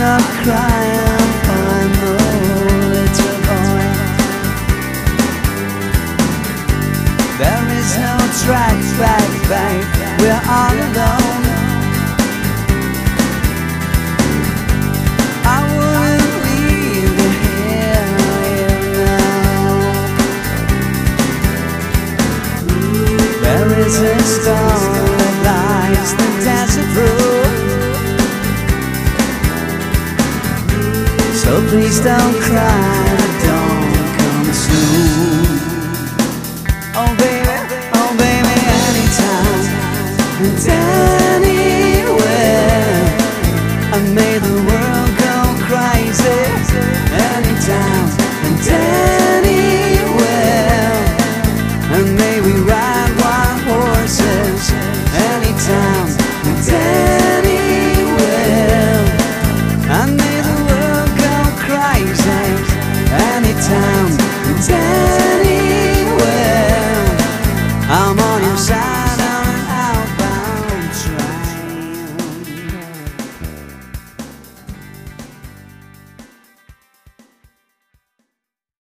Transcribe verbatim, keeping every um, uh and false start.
not crying for no little boy. There is no track back, back, we're all alone. I wouldn't leave you here, you know. There is a storm that lies the desert road, so please don't cry, don't come soon. Oh baby, oh baby, anytime and anywhere, I made the world go crazy. Anytime and anywhere, and maybe